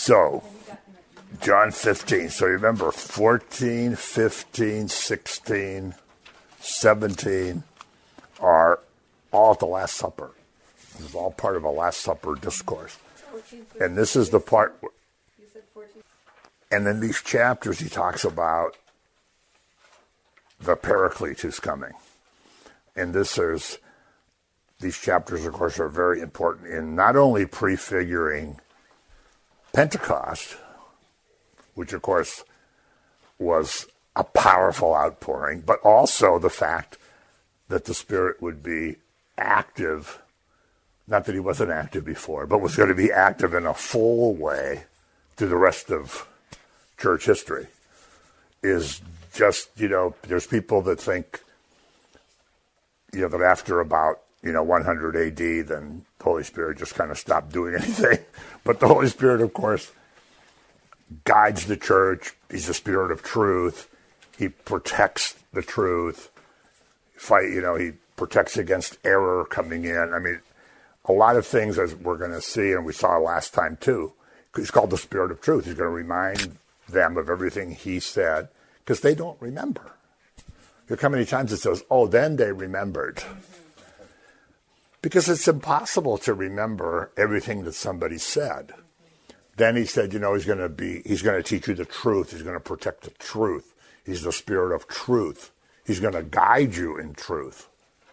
So, John 15. So remember, 14, 15, 16, 17 are all at the Last Supper. This is all part of a Last Supper discourse. And this is the part, and in these chapters he talks about the Paraclete who's coming. And these chapters, of course, are very important in not only prefiguring Pentecost, which, of course, was a powerful outpouring, but also the fact that the Spirit would be active, not that he wasn't active before, but was going to be active in a full way through the rest of church history, is just, there's people that think, that after about, 100 AD, then the Holy Spirit just kind of stopped doing anything. But the Holy Spirit, of course, guides the church. He's the Spirit of truth. He protects the truth. He protects against error coming in. I mean, a lot of things, as we're going to see, and we saw last time too. He's called the Spirit of truth. He's going to remind them of everything he said, because they don't remember. Look how many times it says, oh, then they remembered. Because it's impossible to remember everything that somebody said. Then he said, he's going to teach you the truth. He's going to protect the truth. He's the Spirit of truth. He's going to guide you in truth.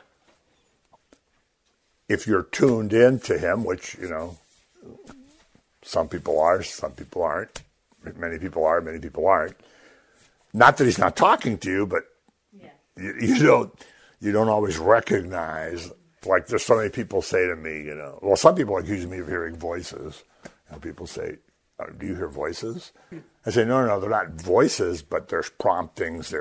If you're tuned in to him, which, some people are, some people aren't. Many people are, many people aren't. Not that he's not talking to you, but you don't always recognize. Like, there's so many people say to me, well, some people accuse me of hearing voices. People say, do you hear voices? I say, no, they're not voices, but there's promptings,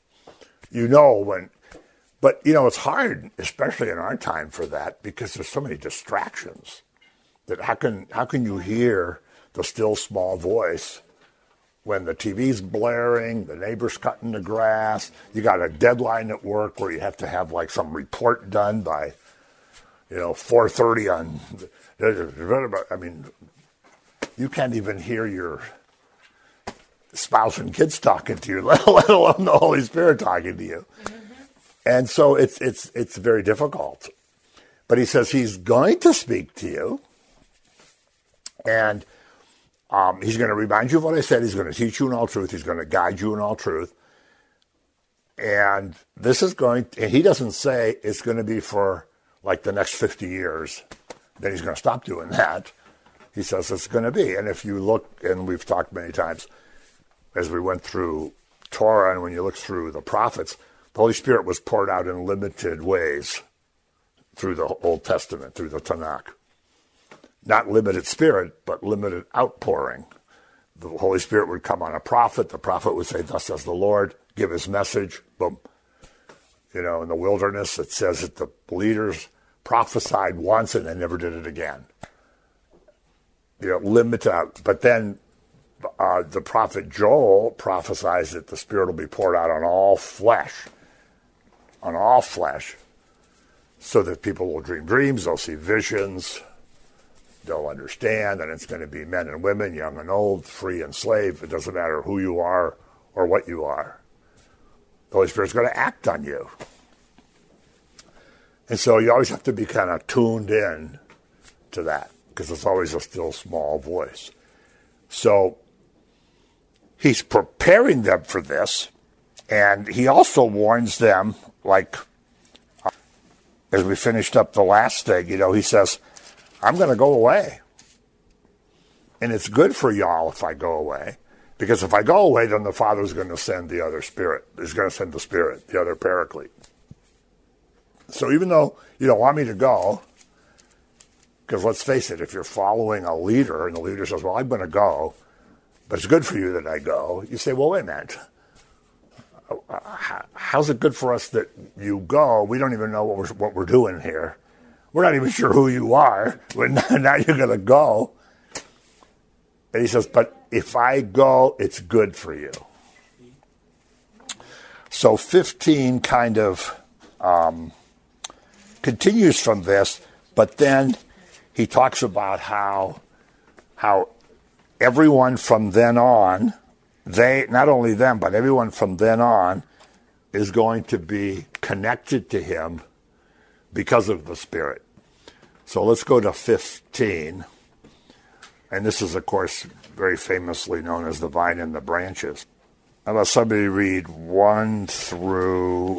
but it's hard, especially in our time, for that, because there's so many distractions. That how can you hear the still small voice when the TV's blaring, the neighbor's cutting the grass, you got a deadline at work where you have to have like some report done by 4:30 on. I mean, you can't even hear your spouse and kids talking to you, let alone the Holy Spirit talking to you. Mm-hmm. And so it's very difficult. But he says he's going to speak to you, and he's going to remind you of what I said. He's going to teach you in all truth. He's going to guide you in all truth. And he doesn't say it's going to be for like the next 50 years. Then he's going to stop doing that. He says it's going to be. And if you look, and we've talked many times as we went through Torah, and when you look through the prophets, the Holy Spirit was poured out in limited ways through the Old Testament, through the Tanakh. Not limited spirit, but limited outpouring. The Holy Spirit would come on a prophet. The prophet would say, thus says the Lord, give his message. Boom. In the wilderness, it says that the leaders prophesied once and they never did it again. Limited out. But then the prophet Joel prophesies that the Spirit will be poured out on all flesh, so that people will dream dreams, they'll see visions, they'll understand, and it's going to be men and women, young and old, free and slave. It doesn't matter who you are or what you are. The Holy Spirit's going to act on you. And so you always have to be kind of tuned in to that, because it's always a still small voice. So he's preparing them for this, and he also warns them, like, as we finished up the last thing, he says, I'm going to go away. And it's good for y'all if I go away, because if I go away, then the Father's going to send the other Spirit. He's going to send the Spirit, the other Paraclete. So even though you don't want me to go, because let's face it, if you're following a leader and the leader says, well, I'm going to go, but it's good for you that I go, you say, well, wait a minute. How's it good for us that you go? We don't even know what we're doing here. We're not even sure who you are. Now you're going to go. And he says, but if I go, it's good for you. So 15 kind of continues from this, but then he talks about how everyone from then on, not only them, but everyone from then on is going to be connected to him because of the Spirit. So let's go to 15. And this is, of course, very famously known as the vine and the branches. How about somebody read 1 through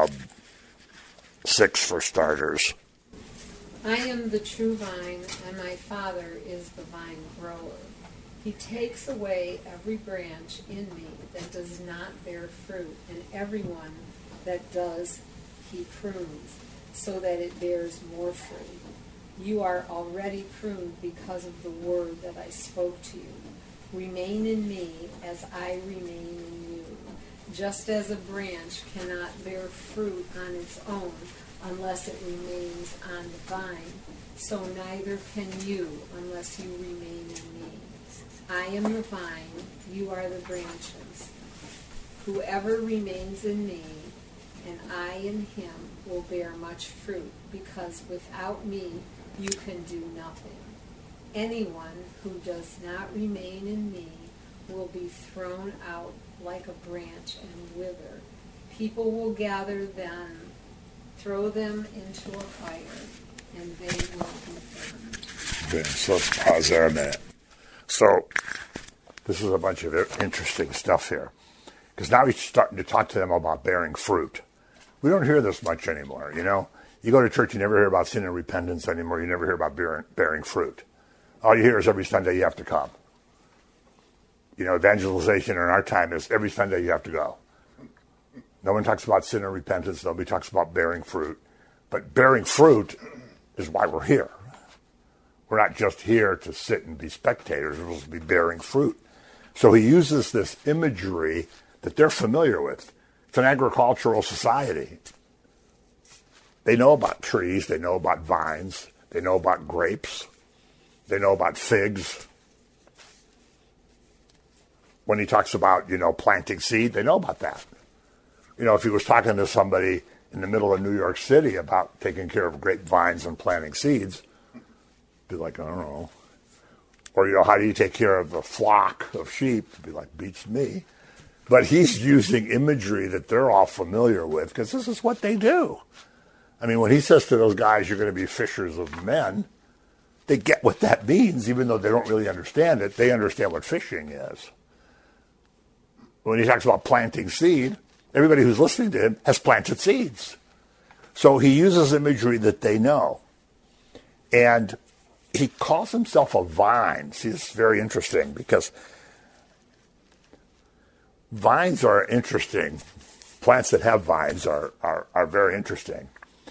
6 for starters? I am the true vine, and my Father is the vine grower. He takes away every branch in me that does not bear fruit, and every one that does he prunes, so that it bears more fruit. You are already pruned because of the word that I spoke to you. Remain in me as I remain in you. Just as a branch cannot bear fruit on its own unless it remains on the vine, so neither can you unless you remain in me. I am the vine, you are the branches. Whoever remains in me, and I in him, will bear much fruit, because without me you can do nothing. Anyone who does not remain in me will be thrown out like a branch and wither. People will gather them, throw them into a fire, and they will be burned. Okay, so let's pause there a minute. So this is a bunch of interesting stuff here, because now he's starting to talk to them about bearing fruit. We don't hear this much anymore, you know. You go to church, you never hear about sin and repentance anymore. You never hear about bearing fruit. All you hear is every Sunday you have to come. You know, evangelization in our time is every Sunday you have to go. No one talks about sin and repentance. Nobody talks about bearing fruit. But bearing fruit is why we're here. We're not just here to sit and be spectators. We're supposed to be bearing fruit. So he uses this imagery that they're familiar with. It's an agricultural society. They know about trees. They know about vines. They know about grapes. They know about figs. When he talks about, you know, planting seed, they know about that. You know, if he was talking to somebody in the middle of New York City about taking care of grapevines and planting seeds, be like, I don't know. Or, you know, how do you take care of a flock of sheep? Be like, beats me. But he's using imagery that they're all familiar with, because this is what they do. I mean, when he says to those guys, you're going to be fishers of men, they get what that means, even though they don't really understand it. They understand what fishing is. When he talks about planting seed, everybody who's listening to him has planted seeds. So he uses imagery that they know. And he calls himself a vine. See, this is very interesting, because vines are interesting. Plants that have vines are very interesting.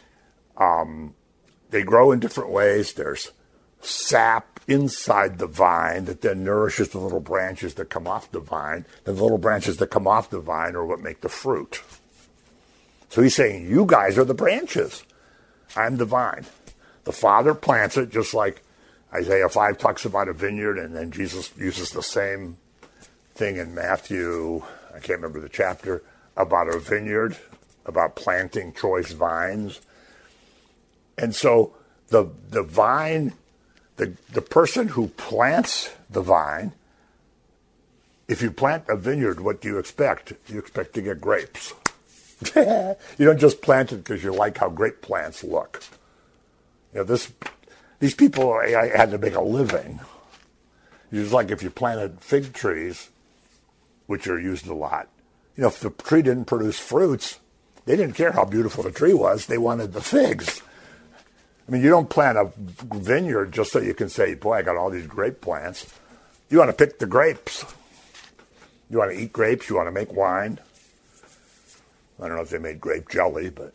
They grow in different ways. There's sap inside the vine that then nourishes the little branches that come off the vine. And the little branches that come off the vine are what make the fruit. So he's saying, you guys are the branches. I'm the vine. The Father plants it, just like Isaiah 5 talks about a vineyard, and then Jesus uses the same thing in Matthew, I can't remember the chapter, about a vineyard, about planting choice vines. And so the vine, the person who plants the vine, if you plant a vineyard, what do you expect? You expect to get grapes. You don't just plant it because you like how grape plants look. You know, these people had to make a living. It's like if you planted fig trees, which are used a lot. You know, if the tree didn't produce fruits, they didn't care how beautiful the tree was. They wanted the figs. I mean, you don't plant a vineyard just so you can say, boy, I got all these grape plants. You want to pick the grapes. You want to eat grapes. You want to make wine. I don't know if they made grape jelly, but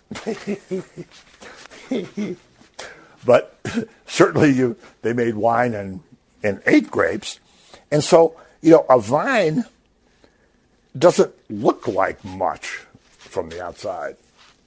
but certainly they made wine and ate grapes. And so, you know, a vine doesn't look like much from the outside.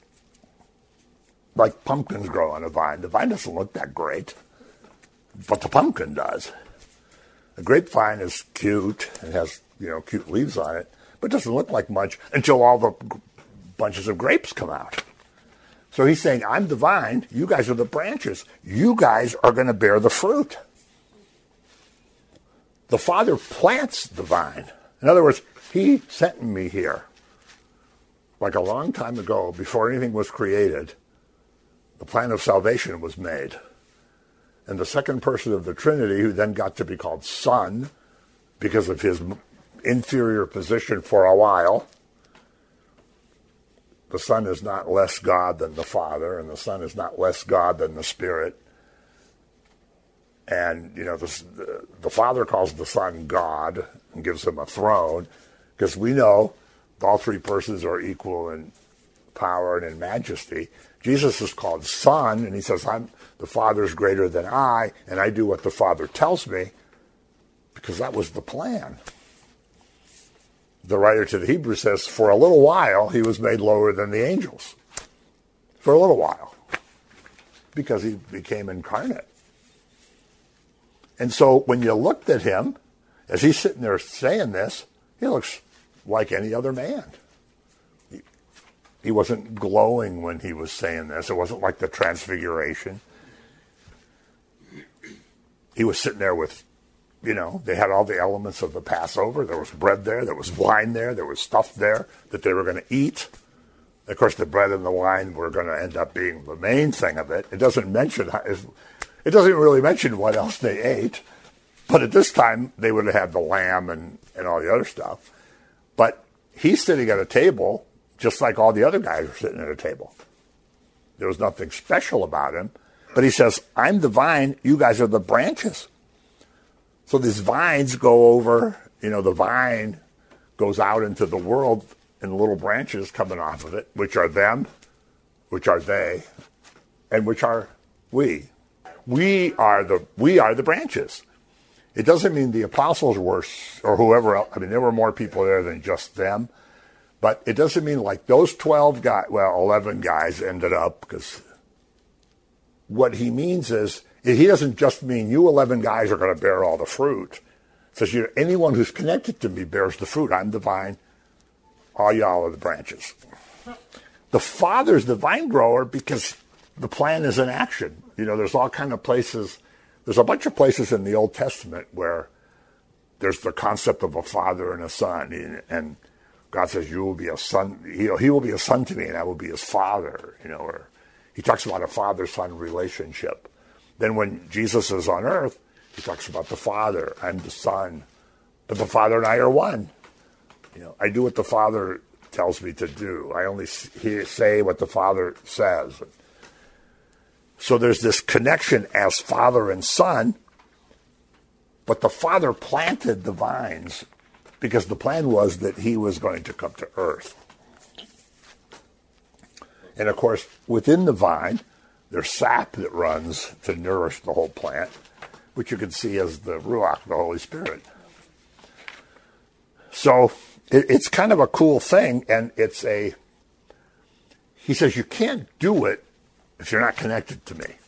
Like pumpkins grow on a vine. The vine doesn't look that great, but the pumpkin does. A grapevine is cute. It has, you know, cute leaves on it, but doesn't look like much until all the bunches of grapes come out. So he's saying, I'm the vine, you guys are the branches. You guys are going to bear the fruit. the Father plants the vine. In other words, he sent me here. Like a long time ago, before anything was created, the plan of salvation was made. And the second person of the Trinity, who then got to be called Son, because of his inferior position for a while, the Son is not less God than the Father, and the Son is not less God than the Spirit. And, the Father calls the Son God and gives him a throne, because we know all three persons are equal in power and in majesty. Jesus is called Son, and he says, the Father is greater than I, and I do what the Father tells me, because that was the plan. The writer to the Hebrews says, for a little while, he was made lower than the angels. For a little while. Because he became incarnate. And so when you looked at him, as he's sitting there saying this, he looks like any other man. He wasn't glowing when he was saying this. It wasn't like the Transfiguration. He was sitting there with, they had all the elements of the Passover. There was bread there. There was wine there. There was stuff there that they were going to eat. Of course, the bread and the wine were going to end up being the main thing of it. It doesn't really mention what else they ate. But at this time, they would have had the lamb and all the other stuff. But he's sitting at a table just like all the other guys are sitting at a table. There was nothing special about him. But he says, I'm the vine, you guys are the branches. So these vines go over, the vine goes out into the world and little branches coming off of it, which are them, which are they, and which are we. We are the branches. It doesn't mean the apostles were, or whoever else, there were more people there than just them. But it doesn't mean like those 11 guys ended up, because what he means is, he doesn't just mean you 11 guys are going to bear all the fruit. He says, anyone who's connected to me bears the fruit. I'm the vine. All y'all are the branches. The Father's the vine grower because the plan is in action. There's all kind of places. There's a bunch of places in the Old Testament where there's the concept of a father and a son. And God says, you will be a son. He will be a son to me, and I will be his father. Or he talks about a father-son relationship. Then when Jesus is on earth, he talks about the Father. I'm the Son. But the Father and I are one. I do what the Father tells me to do. I only say what the Father says. So there's this connection as Father and Son. But the Father planted the vines because the plan was that he was going to come to earth. And of course, within the vine, there's sap that runs to nourish the whole plant, which you can see as the Ruach, the Holy Spirit. So it's kind of a cool thing, and he says, you can't do it if you're not connected to me.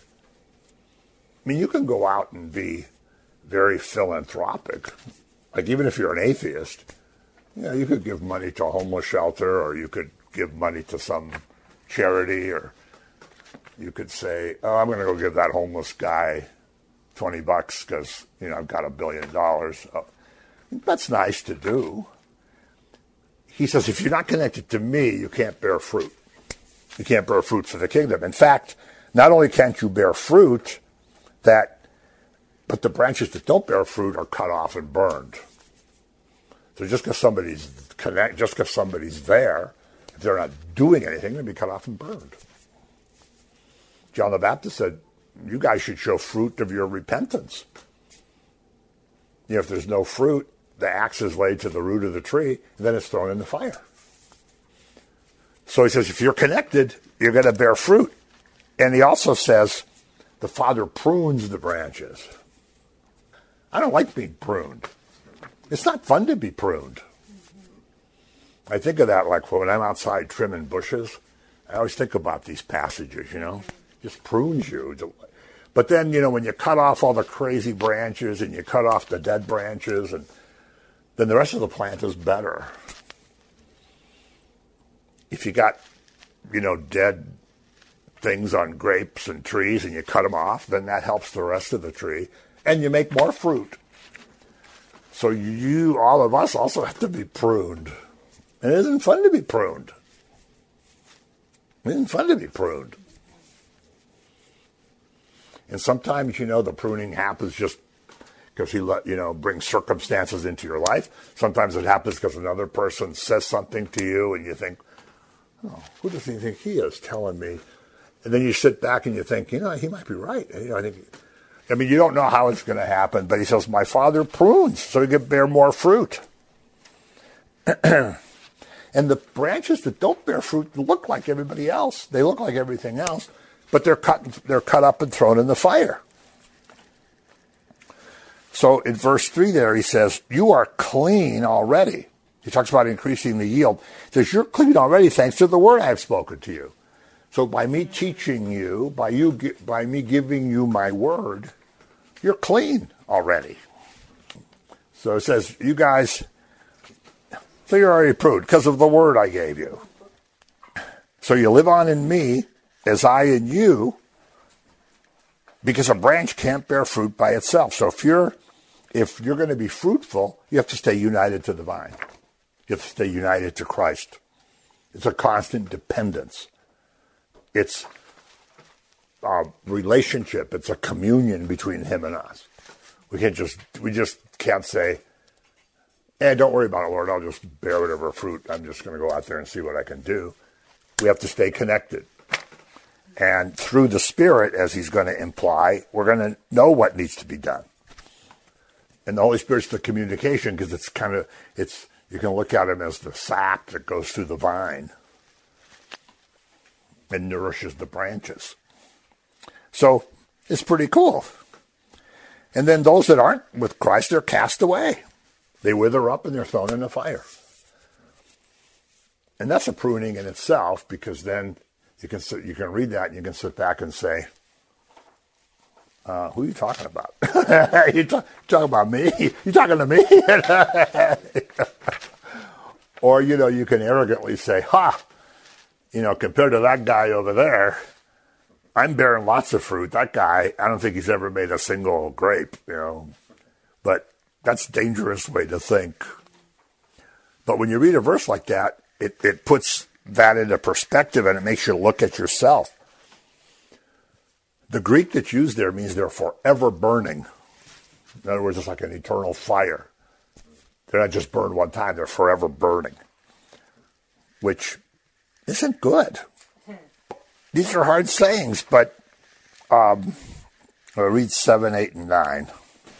You can go out and be very philanthropic. Like even if you're an atheist, you could give money to a homeless shelter, or you could give money to some charity, or you could say, I'm going to go give that homeless guy $20 because, I've got $1 billion. That's nice to do. He says, if you're not connected to me, you can't bear fruit. You can't bear fruit for the kingdom. In fact, not only can't you bear fruit, but the branches that don't bear fruit are cut off and burned. So just because somebody's there, if they're not doing anything, they'll be cut off and burned. John the Baptist said, you guys should show fruit of your repentance. If there's no fruit, the axe is laid to the root of the tree, and then it's thrown in the fire. So he says, if you're connected, you're going to bear fruit. And he also says, the Father prunes the branches. I don't like being pruned. It's not fun to be pruned. I think of that like when I'm outside trimming bushes. I always think about these passages, just prunes you. But then, when you cut off all the crazy branches and you cut off the dead branches, and then the rest of the plant is better. If you got, dead things on grapes and trees and you cut them off, then that helps the rest of the tree, and you make more fruit. So all of us also have to be pruned. And it isn't fun to be pruned. It isn't fun to be pruned. And sometimes, the pruning happens just because he brings circumstances into your life. Sometimes it happens because another person says something to you and you think, oh, who does he think he is telling me? And then you sit back and you think, he might be right. I mean, you don't know how it's going to happen, but he says, my Father prunes so he can bear more fruit. And the branches that don't bear fruit look like everybody else. They look like everything else, but they're cut up and thrown in the fire. So in verse 3 there, he says, you are clean already. He talks about increasing the yield. He says, you're clean already thanks to the word I have spoken to you. So by me teaching you, by me giving you my word, you're clean already. So it says, you guys, so you're already pruned because of the word I gave you. So you live on in me as I in you, because a branch can't bear fruit by itself. So if you're going to be fruitful, you have to stay united to the vine. You have to stay united to Christ. It's a constant dependence. It's a relationship. It's a communion between him and us. We just can't say, don't worry about it, Lord. I'll just bear whatever fruit. I'm just going to go out there and see what I can do. We have to stay connected. And through the Spirit, as he's going to imply, we're going to know what needs to be done. And the Holy Spirit's the communication, because you can look at him as the sap that goes through the vine and nourishes the branches. So it's pretty cool. And then those that aren't with Christ, they're cast away. They wither up and they're thrown in the fire. And that's a pruning in itself, because then you can read that and you can sit back and say, who are you talking about? You talking about me? You talking to me? Or, you can arrogantly say, compared to that guy over there, I'm bearing lots of fruit. That guy, I don't think he's ever made a single grape, But that's a dangerous way to think. But when you read a verse like that, it puts that into perspective, and it makes you look at yourself. The Greek that's used there means they're forever burning. In other words, it's like an eternal fire. They're not just burned one time, they're forever burning, which isn't good. These are hard sayings, but I'll read 7, 8, and 9.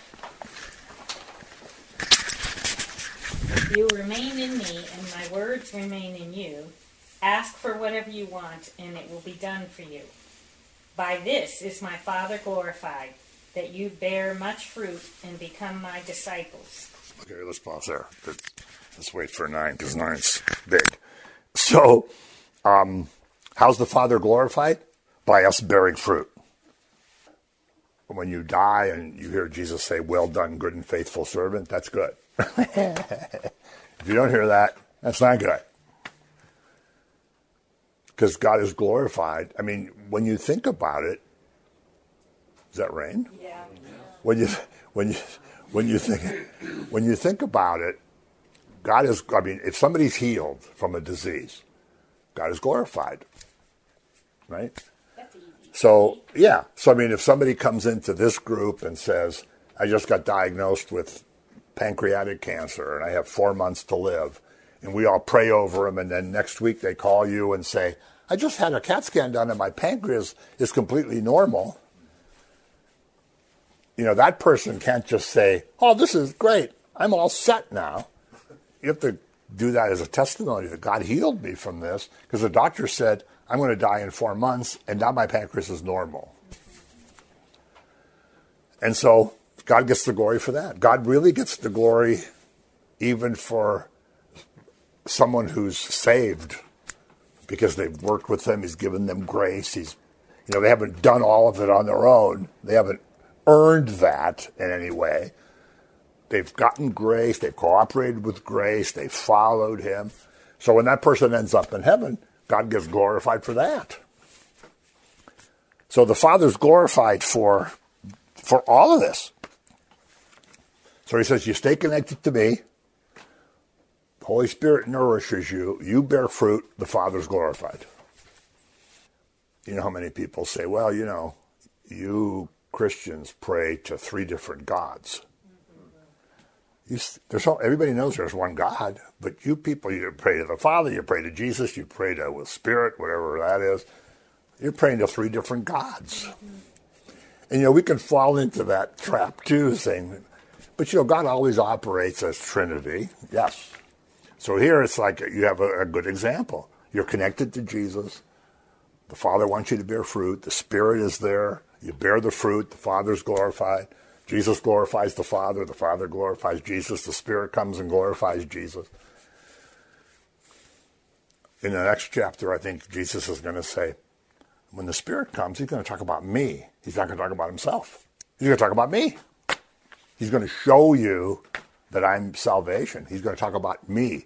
If you remain in me and my words remain in you, ask for whatever you want and it will be done for you. By this is my Father glorified, that you bear much fruit and become my disciples. Okay, let's pause there. Let's wait for 9, because 9's big. So, how's the Father glorified? By us bearing fruit. When you die and you hear Jesus say, well done, good and faithful servant, that's good. If you don't hear that, that's not good. Because God is glorified. I mean, when you think about it, does that rain? Yeah. When you think about it, God is. I mean, if somebody's healed from a disease, God is glorified, right? That's easy. So yeah. So I mean, if somebody comes into this group and says, "I just got diagnosed with pancreatic cancer and I have 4 months to live," and we all pray over them, and then next week they call you and say, "I just had a CAT scan done and my pancreas is completely normal." That person can't just say, "Oh, this is great. I'm all set now." You have to do that as a testimony that God healed me from this, because the doctor said, I'm going to die in 4 months, and now my pancreas is normal. And so God gets the glory for that. God really gets the glory even for someone who's saved, because they've worked with him. He's given them grace. They haven't done all of it on their own. They haven't earned that in any way. They've gotten grace. They've cooperated with grace. They've followed him. So when that person ends up in heaven, God gets glorified for that. So the Father's glorified for all of this. So he says, you stay connected to me. The Holy Spirit nourishes you. You bear fruit. The Father's glorified. You know how many people say, well, you know, you Christians pray to 3 different gods. Everybody knows there's one God, but you people, you pray to the Father, you pray to Jesus, you pray to the Spirit, whatever that is. You're praying to 3 different gods. And, you know, we can fall into that trap, too, saying, but, you know, God always operates as Trinity. Yes. So here it's like you have a good example. You're connected to Jesus. The Father wants you to bear fruit. The Spirit is there. You bear the fruit. The Father's glorified. Jesus glorifies the Father. The Father glorifies Jesus. The Spirit comes and glorifies Jesus. In the next chapter, I think Jesus is going to say, when the Spirit comes, he's going to talk about me. He's not going to talk about himself. He's going to talk about me. He's going to show you that I'm salvation. He's going to talk about me.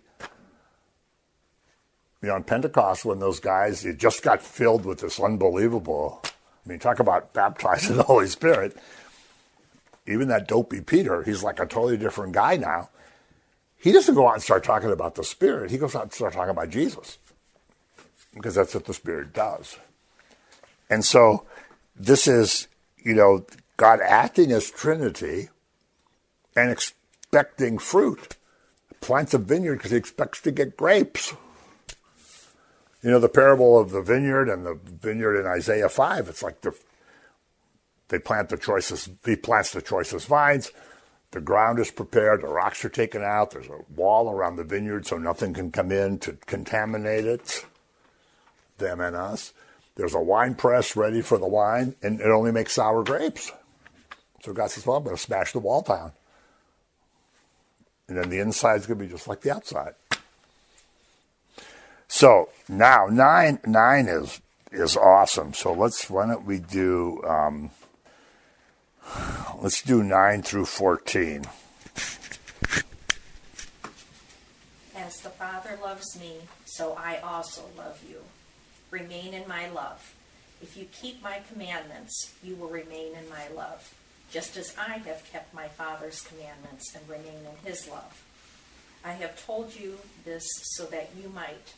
You know, on Pentecost, when those guys, you just got filled with this unbelievable, I mean, talk about baptized in the Holy Spirit. Even that dopey Peter, he's like a totally different guy now. He doesn't go out and start talking about the Spirit. He goes out and starts talking about Jesus. Because that's what the Spirit does. And so this is, you know, God acting as Trinity and expecting fruit. Plants a vineyard because he expects to get grapes. You know, the parable of the vineyard and the vineyard in Isaiah 5, it's like he plants the choicest vines. The ground is prepared. The rocks are taken out. There's a wall around the vineyard so nothing can come in to contaminate it, them and us. There's a wine press ready for the wine, and it only makes sour grapes. So God says, well, I'm going to smash the wall down. And then the inside's going to be just like the outside. So now 9 is awesome. So why don't we do, let's do 9 through 14. As the Father loves me, so I also love you. Remain in my love. If you keep my commandments, you will remain in my love, just as I have kept my Father's commandments and remain in his love. I have told you this so that you might.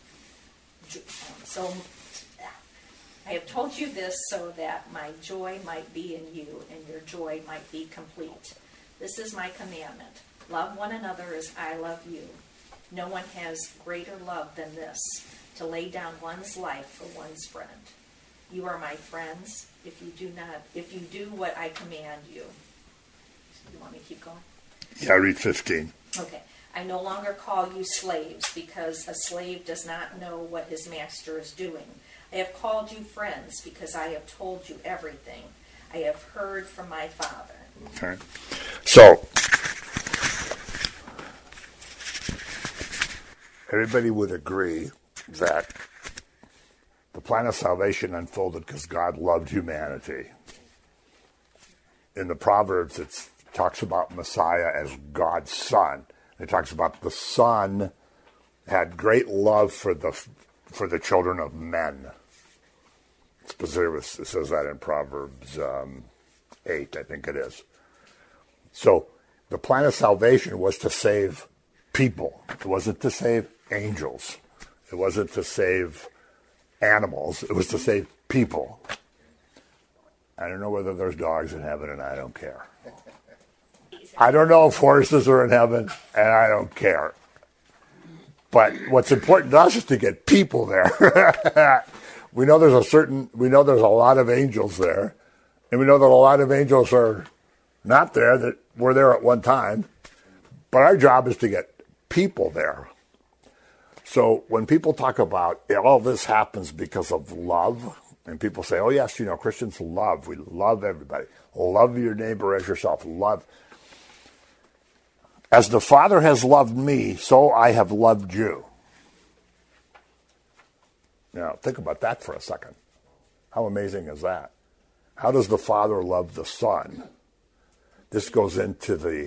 I have told you this so that my joy might be in you and your joy might be complete. This is my commandment. Love one another as I love you. No one has greater love than this, to lay down one's life for one's friend. You are my friends if you do what I command you. You want me to keep going? Yeah, read 15. Okay. I no longer call you slaves, because a slave does not know what his master is doing. I have called you friends because I have told you everything I have heard from my Father. Okay. So, everybody would agree that the plan of salvation unfolded because God loved humanity. In the Proverbs, it talks about Messiah as God's Son. It talks about the Son had great love for the children of men. It says that in Proverbs 8, I think it is. So the plan of salvation was to save people. It wasn't to save angels. It wasn't to save animals. It was to save people. I don't know whether there's dogs in heaven, and I don't care. I don't know if horses are in heaven, and I don't care. But what's important to us is to get people there. We know there's a lot of angels there, and we know that a lot of angels are not there that were there at one time. But our job is to get people there. So when people talk about all this happens because of love, and people say, oh yes, Christians love. We love everybody. Love your neighbor as yourself. Love. As the Father has loved me, so I have loved you. Now, think about that for a second. How amazing is that? How does the Father love the Son? This goes into the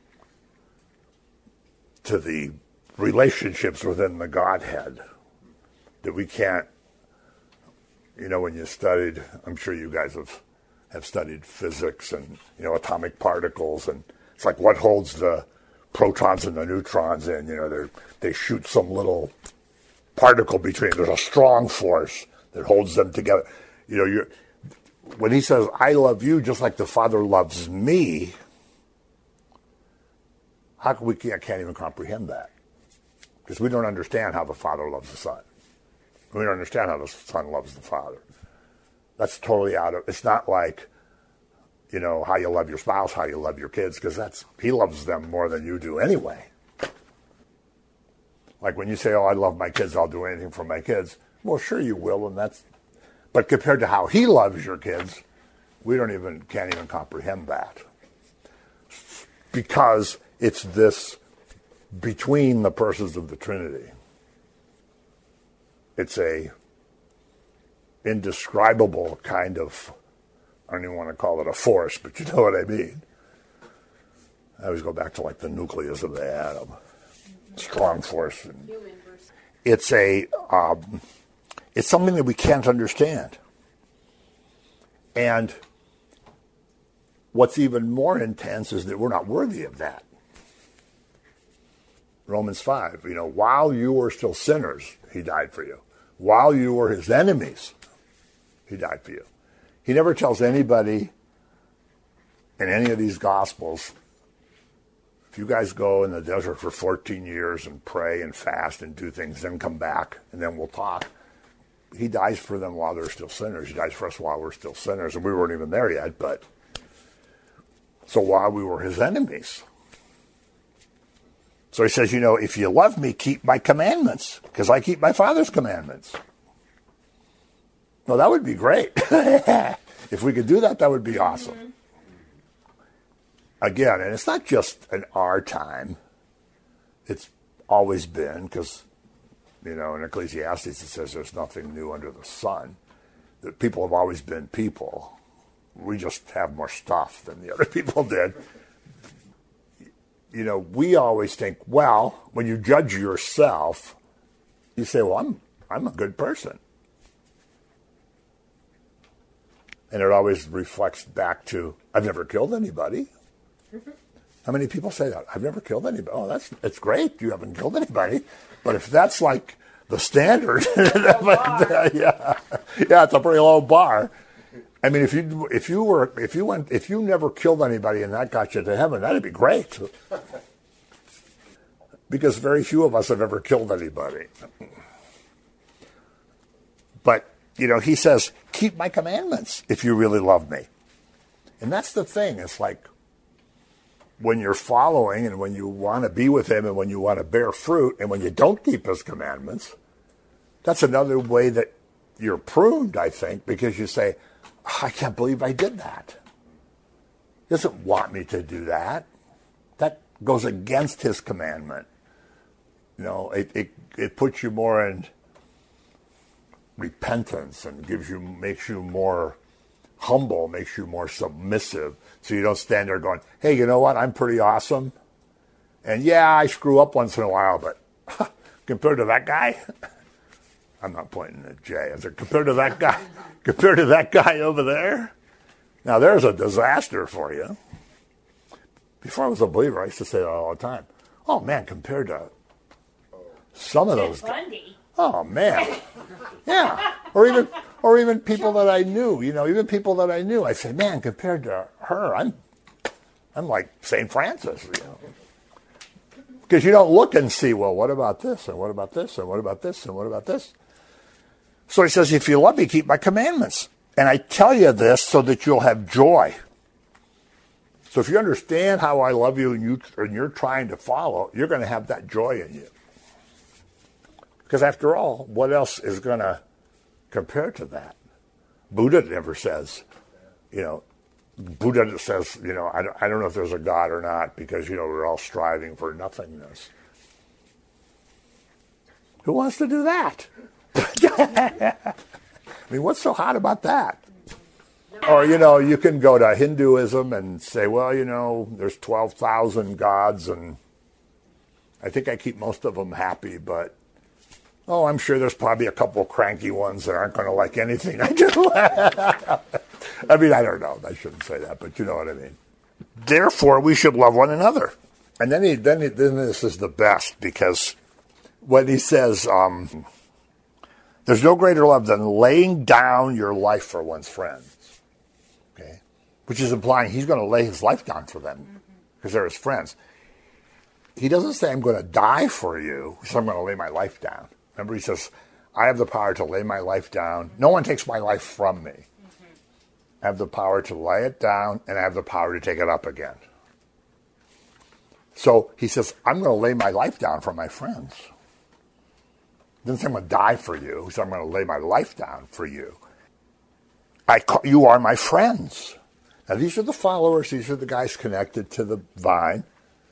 relationships within the Godhead that we can't, when you studied, I'm sure you guys have studied physics and, atomic particles and It's like what holds the protons and the neutrons in. You know, they shoot some little particle between. There's a strong force that holds them together. You know, when he says, I love you just like the Father loves me, how can I can't even comprehend that. Because we don't understand how the Father loves the Son. We don't understand how the Son loves the Father. That's totally it's not like, you know, how you love your spouse, how you love your kids, because he loves them more than you do anyway. Like when you say, oh, I love my kids, I'll do anything for my kids. Well, sure you will, but compared to how he loves your kids, we can't even comprehend that. Because it's this between the persons of the Trinity. It's a indescribable kind of, I don't even want to call it a force, but you know what I mean. I always go back to like the nucleus of the atom. Strong force. It's something that we can't understand. And what's even more intense is that we're not worthy of that. Romans 5, you know, while you were still sinners, he died for you. While you were his enemies, he died for you. He never tells anybody in any of these Gospels, if you guys go in the desert for 14 years and pray and fast and do things, then come back and then we'll talk. He dies for them while they're still sinners. He dies for us while we're still sinners. And we weren't even there yet, but so while we were his enemies. So he says, you know, if you love me, keep my commandments, because I keep my Father's commandments. Well, that would be great. If we could do that, that would be awesome. Mm-hmm. Again, and it's not just in our time. It's always been, because, you know, in Ecclesiastes it says there's nothing new under the sun. That people have always been people. We just have more stuff than the other people did. You know, we always think, well, when you judge yourself, you say, well, I'm a good person. And it always reflects back to, I've never killed anybody. Mm-hmm. How many people say that? I've never killed anybody. Oh, it's great. You haven't killed anybody. But if that's like the standard, yeah, it's a pretty low bar. I mean, if you never killed anybody and that got you to heaven, that'd be great. Because very few of us have ever killed anybody. But, you know, he says, keep my commandments if you really love me. And that's the thing. It's like when you're following and when you want to be with him and when you want to bear fruit and when you don't keep his commandments, that's another way that you're pruned, I think, because you say, I can't believe I did that. He doesn't want me to do that. That goes against his commandment. You know, it puts you more in repentance and makes you more humble, makes you more submissive. So you don't stand there going, hey, you know what? I'm pretty awesome. And yeah, I screw up once in a while, but compared to that guy, I'm not pointing at Jay. I said, compared to that guy over there, now there's a disaster for you. Before I was a believer, I used to say that all the time. Oh man, compared to some of those guys. Oh man, yeah. Or even people that I knew. You know, even people that I knew. I say, man, compared to her, I'm like St. Francis. You know. Because you don't look and see, well, what about this, and what about this, and what about this, and what about this? So he says, if you love me, keep my commandments. And I tell you this so that you'll have joy. So if you understand how I love you and you're trying to follow, you're going to have that joy in you. Because after all, what else is going to compare to that? Buddha never says, you know, Buddha says, you know, I don't know if there's a God or not because, you know, we're all striving for nothingness. Who wants to do that? I mean, what's so hot about that? Or, you know, you can go to Hinduism and say, well, you know, there's 12,000 gods and I think I keep most of them happy, but, oh, I'm sure there's probably a couple of cranky ones that aren't going to like anything I do. I mean, I don't know. I shouldn't say that, but you know what I mean. therefore we should love one another. And then this is the best, because when he says, there's no greater love than laying down your life for one's friends. Okay? Which is implying he's going to lay his life down for them because they're his friends. He doesn't say, I'm going to die for you, so I'm going to lay my life down. Remember, he says, I have the power to lay my life down. No one takes my life from me. I have the power to lay it down, and I have the power to take it up again. So he says, I'm going to lay my life down for my friends. He doesn't say I'm going to die for you. He said, I'm going to lay my life down for you. You are my friends. Now, these are the followers. These are the guys connected to the vine.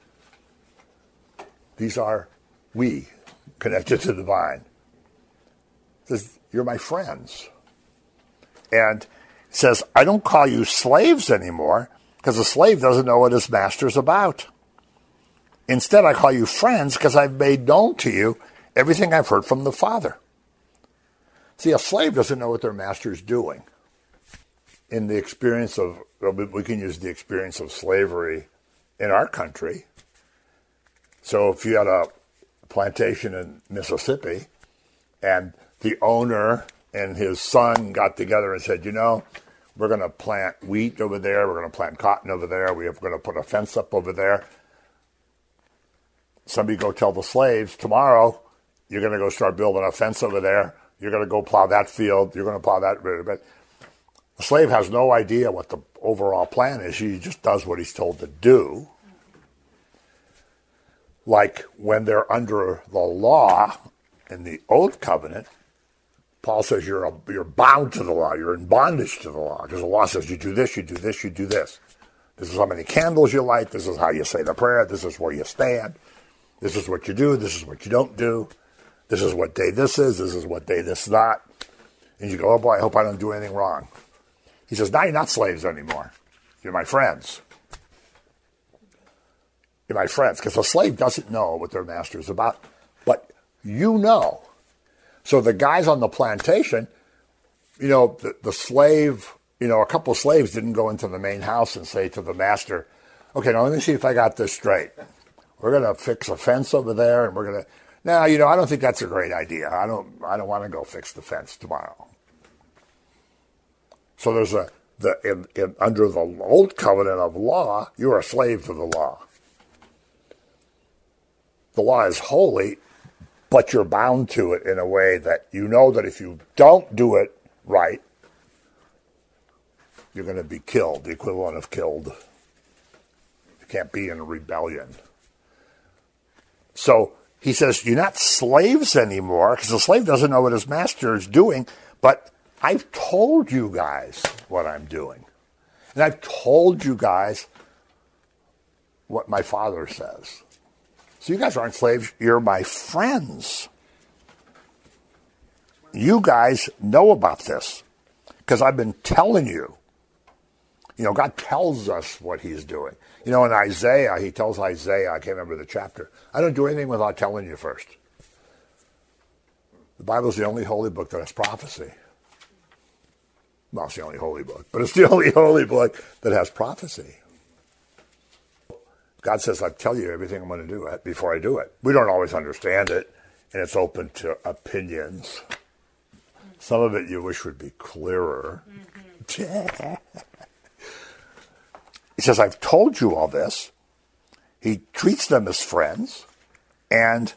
These are we connected to the vine. He says, you're my friends. And he says, I don't call you slaves anymore, because a slave doesn't know what his master's about. Instead, I call you friends because I've made known to you everything I've heard from the Father. See, a slave doesn't know what their master's doing. In the experience of, we can use the experience of slavery in our country. So if you had a plantation in Mississippi, and the owner and his son got together and said, we're going to plant wheat over there, we're going to plant cotton over there, we're going to put a fence up over there. Somebody go tell the slaves, tomorrow you're going to go start building a fence over there, you're going to go plow that field, you're going to plow that. But the slave has no idea what the overall plan is. He just does what he's told to do. Like when they're under the law in the Old Covenant, Paul says you're bound to the law. You're in bondage to the law. Because the law says you do this, you do this, you do this. This is how many candles you light. This is how you say the prayer. This is where you stand. This is what you do. This is what you don't do. This is what day this is. This is what day this is not. And you go, oh boy, I hope I don't do anything wrong. He says, now you're not slaves anymore. You're my friends. You're my friends. Because a slave doesn't know what their master is about. But you know. So the guys on the plantation, the slave, a couple of slaves didn't go into the main house and say to the master, okay, now let me see if I got this straight. We're going to fix a fence over there, and we're going to... Now, I don't think that's a great idea. I don't want to go fix the fence tomorrow. So there's under the old covenant of law, you're a slave to the law. The law is holy, but you're bound to it in a way that you know that if you don't do it right, you're going to be killed, the equivalent of killed. You can't be in rebellion. So he says, you're not slaves anymore, because the slave doesn't know what his master is doing, but I've told you guys what I'm doing. And I've told you guys what my Father says. So you guys aren't slaves, you're my friends. You guys know about this, because I've been telling you. God tells us what he's doing. In Isaiah, he tells Isaiah, I can't remember the chapter, I don't do anything without telling you first. The Bible is the only holy book that has prophecy. Well, it's the only holy book, but it's the only holy book that has prophecy. God says, I tell you everything I'm going to do before I do it. We don't always understand it, and it's open to opinions. Some of it you wish would be clearer. Mm-hmm. He says, I've told you all this. He treats them as friends, and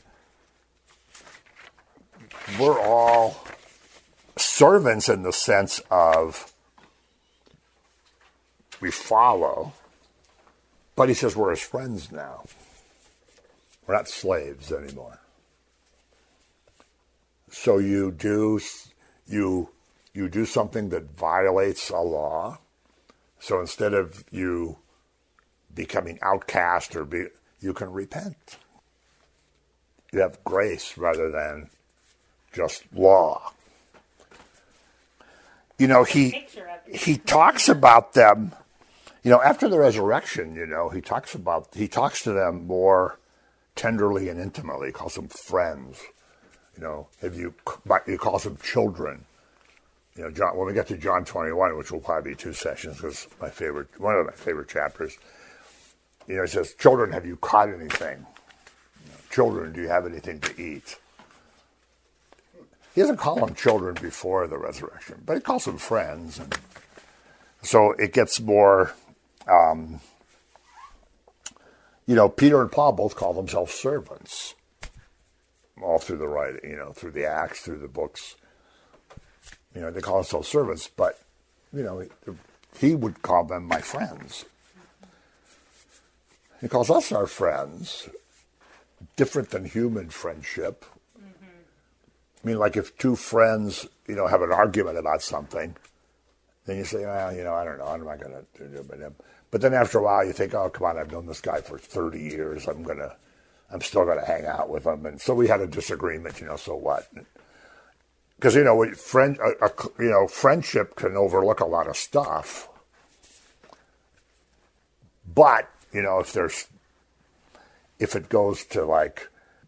we're all servants in the sense of we follow, but he says we're his friends now. We're not slaves anymore. So you do something that violates a law. So instead of you becoming outcast you can repent. You have grace rather than just law. He talks about them, after the resurrection, he talks to them more tenderly and intimately. He calls them friends. He calls them children. John, when we get to John 21, which will probably be 2 sessions, because one of my favorite chapters, He says, children, have you caught anything? Children, do you have anything to eat? He doesn't call them children before the resurrection, but he calls them friends. And so it gets more, Peter and Paul both call themselves servants all through the writing, through the Acts, through the books. They call themselves servants, but, he would call them my friends. He calls us our friends, different than human friendship. I mean, like if two friends, have an argument about something, then you say, well, I don't know, I'm not going to do it. But then after a while, you think, oh, come on, I've known this guy for 30 years. I'm still going to hang out with him. And so we had a disagreement, so what? Because, friendship can overlook a lot of stuff. But, if it goes to like,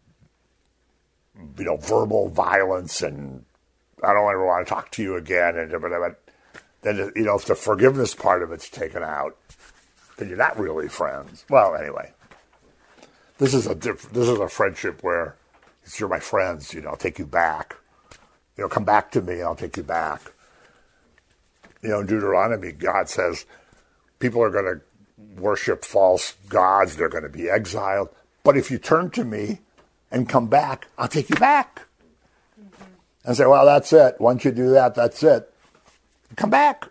verbal violence and I don't ever want to talk to you again, and then if the forgiveness part of it's taken out, then you're not really friends. Well, anyway, this is a friendship where you're my friends. I'll take you back. Come back to me. I'll take you back. In Deuteronomy, God says people are going to worship false gods. They're going to be exiled. But if you turn to me and come back, I'll take you back. And say, well, that's it. Once you do that, that's it. Come back.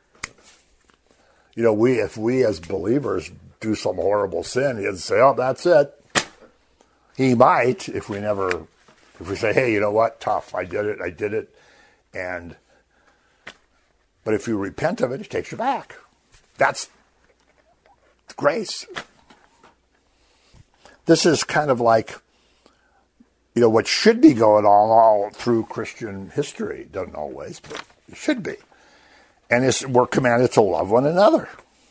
If we as believers do some horrible sin, he'd say, oh, that's it. He might, if we say, hey, you know what? Tough. I did it. But if you repent of it, he takes you back. That's grace. This is kind of like, what should be going on all through Christian history. Doesn't always, but it should be. And we're commanded to love one another.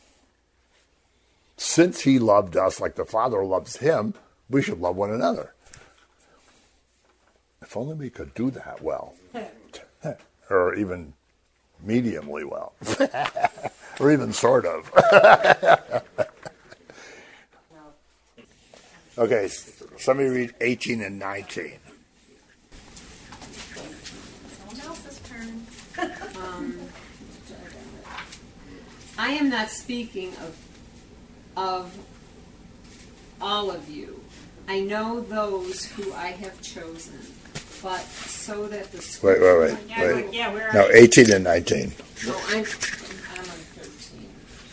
Since he loved us like the Father loves him, we should love one another. If only we could do that well. Or even mediumly well. Or even sort of. Okay, somebody read 18 and 19. Someone else's turn. I am not speaking of all of you. I know those who I have chosen, but so that the Wait. Yeah, we're No, 18 and 19. No, I'm on 13.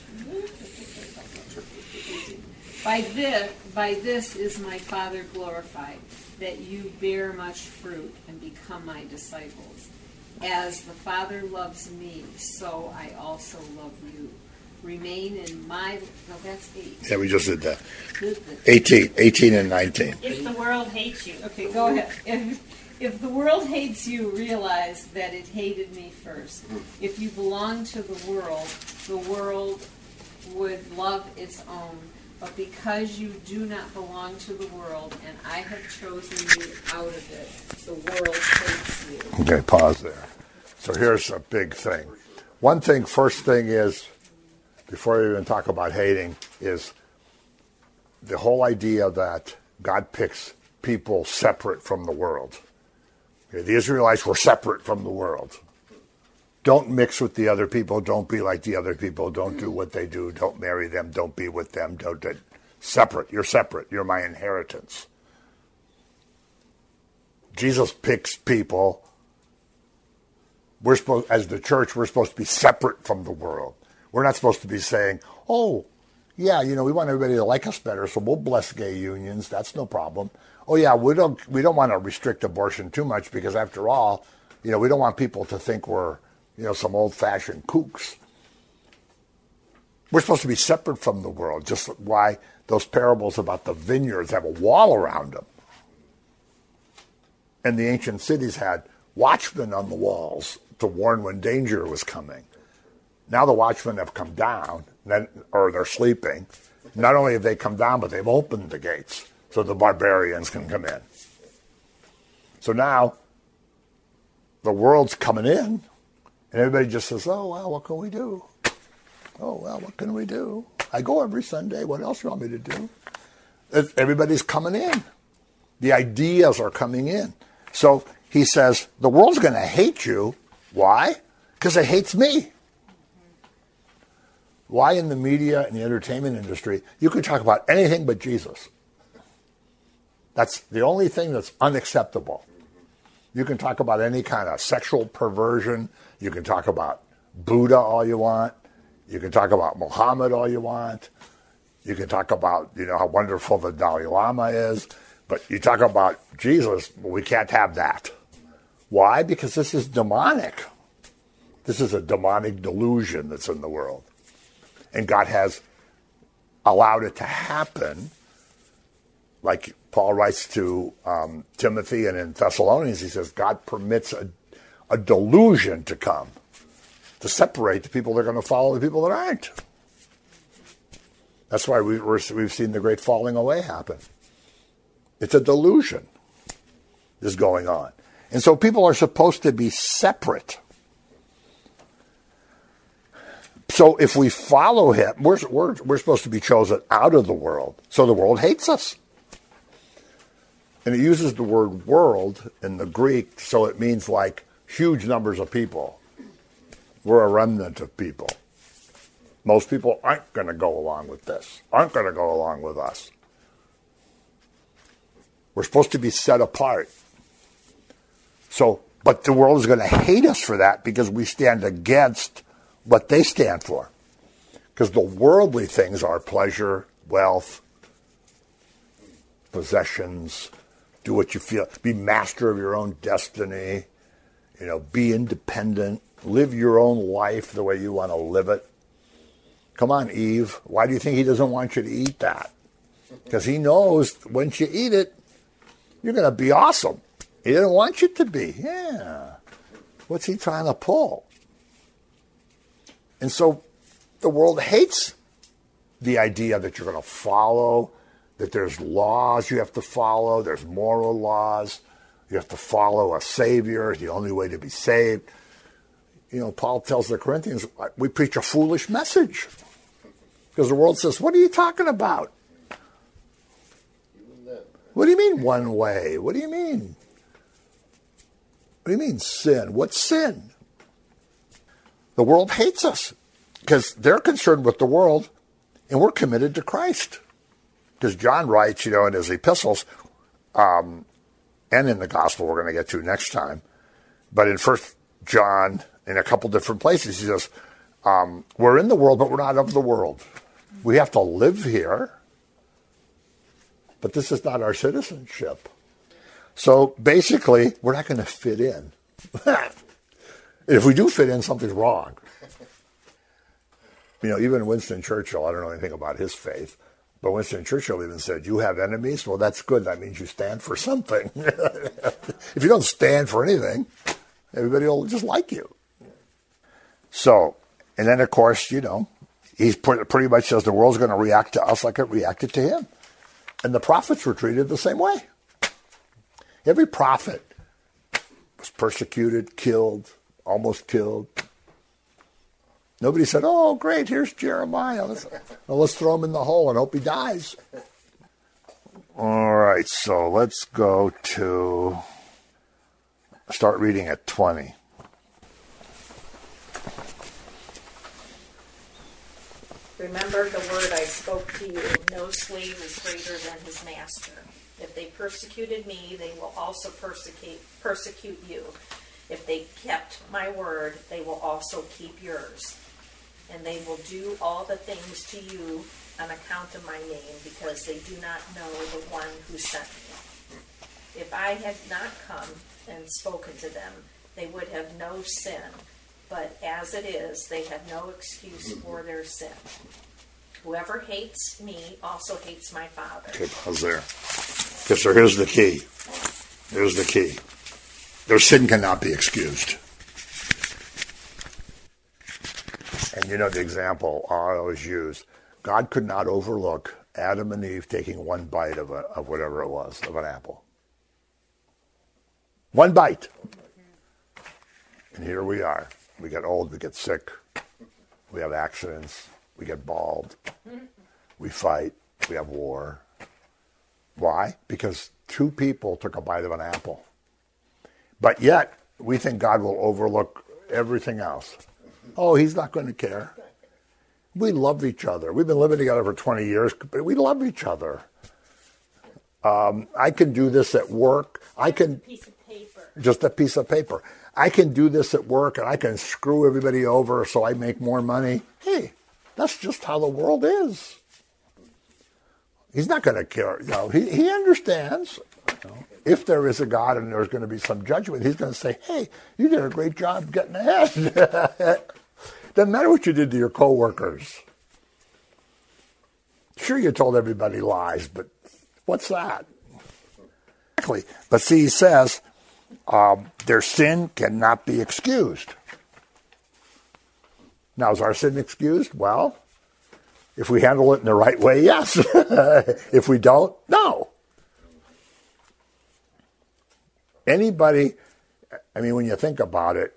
By this is my Father glorified, that you bear much fruit and become my disciples. As the Father loves me, so I also love you. Remain in my... No, that's 8. Yeah, we just did that. 18 and 19. If the world hates you. Okay, go ahead. If the world hates you, realize that it hated me first. If you belong to the world would love its own. But because you do not belong to the world, and I have chosen you out of it, the world hates you. Okay, pause there. So here's a big thing. First thing is, before we even talk about hating, is the whole idea that God picks people separate from the world. Okay, the Israelites were separate from the world. Don't mix with the other people. Don't be like the other people. Don't do what they do. Don't marry them. Don't be with them. Separate. You're separate. You're my inheritance. Jesus picks people. As the church, we're supposed to be separate from the world. We're not supposed to be saying, oh, yeah, we want everybody to like us better, so we'll bless gay unions. That's no problem. Oh, yeah, we don't want to restrict abortion too much because, after all, we don't want people to think we're some old-fashioned kooks. We're supposed to be separate from the world, just why those parables about the vineyards have a wall around them. And the ancient cities had watchmen on the walls to warn when danger was coming. Now the watchmen have come down, or they're sleeping. Not only have they come down, but they've opened the gates so the barbarians can come in. So now the world's coming in, and everybody just says, oh, well, what can we do? Oh, well, what can we do? I go every Sunday. What else do you want me to do? Everybody's coming in. The ideas are coming in. So he says, the world's going to hate you. Why? Because it hates me. Why in the media and the entertainment industry, you can talk about anything but Jesus. That's the only thing that's unacceptable. You can talk about any kind of sexual perversion. You can talk about Buddha all you want. You can talk about Muhammad all you want. You can talk about, how wonderful the Dalai Lama is. But you talk about Jesus, well, we can't have that. Why? Because this is demonic. This is a demonic delusion that's in the world. And God has allowed it to happen. Like Paul writes to Timothy, and in Thessalonians he says, God permits a delusion to come to separate the people that are going to follow the people that aren't. That's why we've seen the great falling away happen. It's a delusion is going on. And so people are supposed to be separate. So if we follow him, we're supposed to be chosen out of the world. So the world hates us. And it uses the word world in the Greek, so it means like huge numbers of people. We're a remnant of people. Most people aren't going to go along with this, aren't going to go along with us. We're supposed to be set apart. So, but the world is going to hate us for that because we stand against what they stand for. Because the worldly things are pleasure, wealth, possessions, do what you feel, be master of your own destiny, be independent, live your own life the way you want to live it. Come on, Eve. Why do you think he doesn't want you to eat that? Because he knows once you eat it, you're going to be awesome. He didn't want you to be. Yeah. What's he trying to pull? And so the world hates the idea that you're going to follow, that there's laws you have to follow, there's moral laws, you have to follow a Savior, the only way to be saved. Paul tells the Corinthians, we preach a foolish message. Because the world says, what are you talking about? What do you mean one way? What do you mean? What do you mean sin? What's sin? The world hates us because they're concerned with the world and we're committed to Christ. Because John writes, in his epistles, and in the gospel we're going to get to next time, but in 1 John, in a couple different places, he says, we're in the world, but we're not of the world. We have to live here, but this is not our citizenship. So basically, we're not going to fit in. If we do fit in, something's wrong. Even Winston Churchill, I don't know anything about his faith, but Winston Churchill even said, you have enemies? Well, that's good. That means you stand for something. If you don't stand for anything, everybody will just like you. So, and then of course, he pretty much says the world's going to react to us like it reacted to him. And the prophets were treated the same way. Every prophet was persecuted, killed, almost killed. Nobody said, oh, great, here's Jeremiah. Let's throw him in the hole and hope he dies. All right, so let's go to, start reading at 20. Remember the word I spoke to you. No slave is greater than his master. If they persecuted me, they will also persecute you. If they kept my word, they will also keep yours. And they will do all the things to you on account of my name, because they do not know the one who sent me. If I had not come and spoken to them, they would have no sin. But as it is, they have no excuse for their sin. Whoever hates me also hates my Father. Okay, pause there. Okay, so here's the key. Here's the key. Their sin cannot be excused. And the example I always use, God could not overlook Adam and Eve taking one bite of whatever it was, of an apple. One bite. And here we are. We get old, we get sick, we have accidents, we get bald, we fight, we have war, Why? Because two people took a bite of an apple. But yet, we think God will overlook everything else. Oh, he's not going to care. We love each other. We've been living together for 20 years, but we love each other. I can do this at work. I can Piece of paper. just a piece of paper. I can do this at work, and I can screw everybody over so I make more money. Hey, that's just how the world is. He's not going to care. You know, he understands. You know, if there is a God and there's going to be some judgment, he's going to say, hey, you did a great job getting ahead. Doesn't matter what you did to your coworkers. Sure, you told everybody lies, but what's that? Exactly. But see, he says, their sin cannot be excused. Now, is our sin excused? Well, if we handle it in the right way, yes. If we don't, no. Anybody, I mean, when you think about it,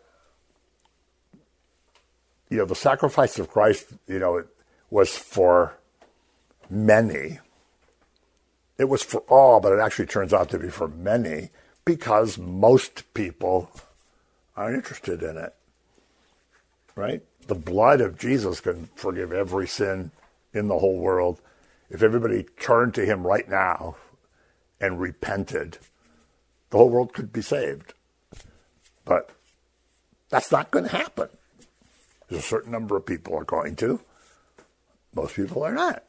you know, the sacrifice of Christ, you know, it was for many. It was for all, but it actually turns out to be for many because most people aren't interested in it, right? The blood of Jesus can forgive every sin in the whole world. If everybody turned to him right now and repented, the whole world could be saved. But that's not going to happen. There's a certain number of people are going to. Most people are not.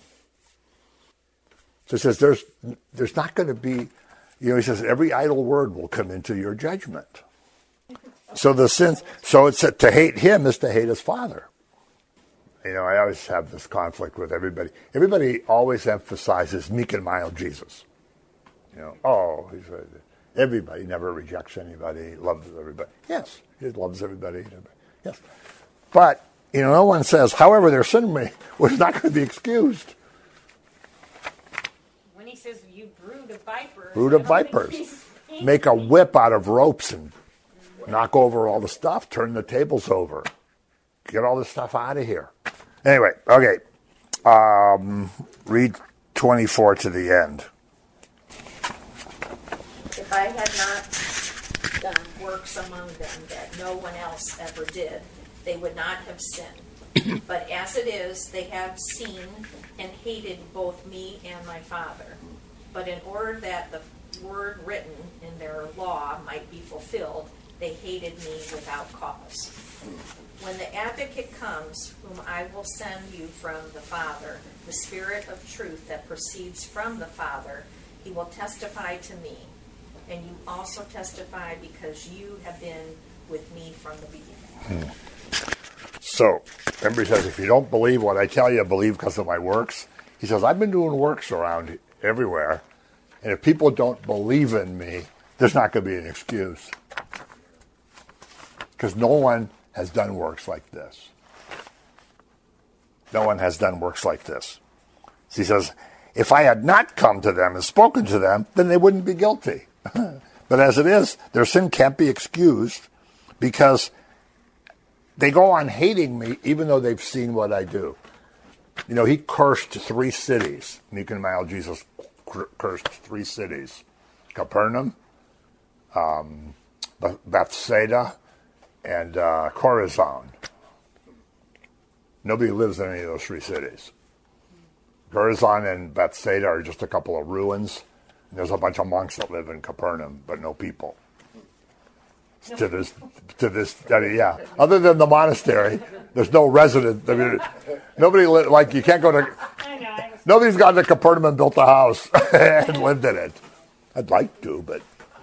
So he says there's not going to be, you know, he says every idle word will come into your judgment. So the sin, so it's to hate him is to hate his Father. You know, I always have this conflict with everybody. Everybody always emphasizes meek and mild Jesus. You know, oh, everybody never rejects anybody, loves everybody. Yes, he loves everybody. Yes. But, you know, no one says, however, their sin was not going to be excused. When he says, you brood of vipers. Brood of vipers. Make a whip out of ropes and knock over all the stuff, turn the tables over. Get all this stuff out of here. Anyway, okay. Read 24 to the end. If I had not done works among them that no one else ever did, they would not have sinned. But as it is, they have seen and hated both me and my Father. But in order that the word written in their law might be fulfilled, they hated me without cause. When the advocate comes, whom I will send you from the Father, the Spirit of truth that proceeds from the Father, he will testify to me. And you also testify because you have been with me from the beginning. So, remember he says, if you don't believe what I tell you, believe because of my works. He says, I've been doing works around everywhere, and if people don't believe in me, there's not going to be an excuse. Because no one has done works like this. No one has done works like this. So he says, if I had not come to them and spoken to them, then they wouldn't be guilty. But as it is, their sin can't be excused because they go on hating me even though they've seen what I do. You know, he cursed 3 cities. Meek and mild Jesus cursed 3 cities. Capernaum, Bethsaida, and Chorazin. Nobody lives in any of those 3 cities. Chorazin and Bethsaida are just a couple of ruins. And there's a bunch of monks that live in Capernaum, but no people. To this, yeah. Other than the monastery, there's no resident. I mean, nobody like you can't go to. Nobody's gone to Capernaum and built a house and lived in it. I'd like to, but.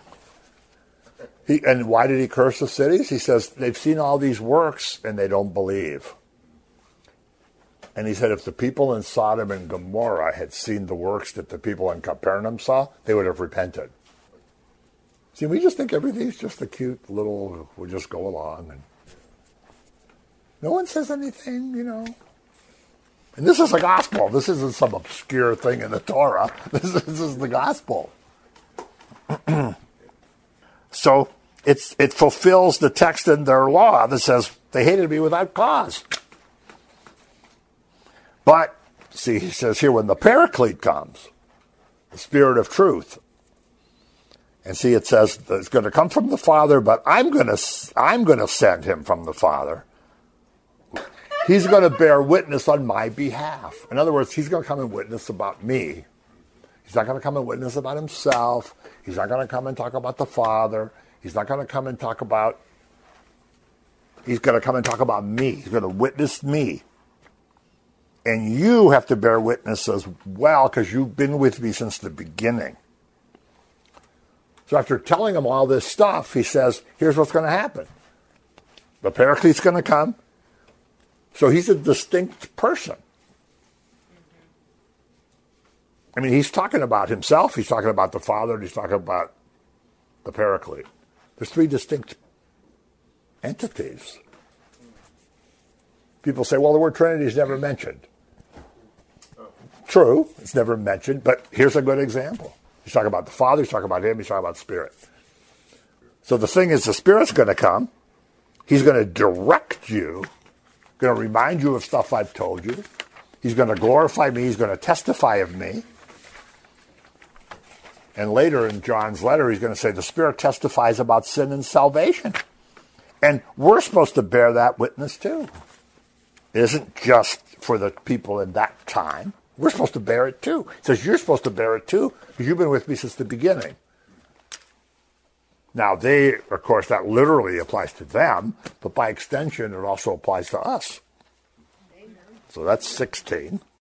And why did he curse the cities? He says they've seen all these works and they don't believe. And he said if the people in Sodom and Gomorrah had seen the works that the people in Capernaum saw, they would have repented. See, we just think everything's just a cute little, we'll just go along. And no one says anything, you know. And this is the gospel. This isn't some obscure thing in the Torah. This is the gospel. So it fulfills the text in their law that says they hated me without cause. But, see, he says here, when the Paraclete comes, the Spirit of truth. And see, it says that it's going to come from the Father, but I'm going to send him from the Father. He's going to bear witness on my behalf. In other words, he's going to come and witness about me. He's not going to come and witness about himself. He's not going to come and talk about the Father. He's not going to come and talk about... He's going to come and talk about me. He's going to witness me. And you have to bear witness as well, because you've been with me since the beginning. So after telling him all this stuff, he says, here's what's going to happen. The Paraclete's going to come. So he's a distinct person. I mean, he's talking about himself, he's talking about the Father, and he's talking about the Paraclete. There's three distinct entities. People say, well, the word Trinity is never mentioned. True, it's never mentioned, but here's a good example. He's talking about the Father, he's talking about him, he's talking about the Spirit. So the thing is, the Spirit's going to come. He's going to direct you, going to remind you of stuff I've told you. He's going to glorify me, he's going to testify of me. And later in John's letter, he's going to say the Spirit testifies about sin and salvation. And we're supposed to bear that witness too. It isn't just for the people in that time. We're supposed to bear it too. It says you're supposed to bear it too because you've been with me since the beginning. Now, of course, that literally applies to them, but by extension, it also applies to us. Amen. So that's 16.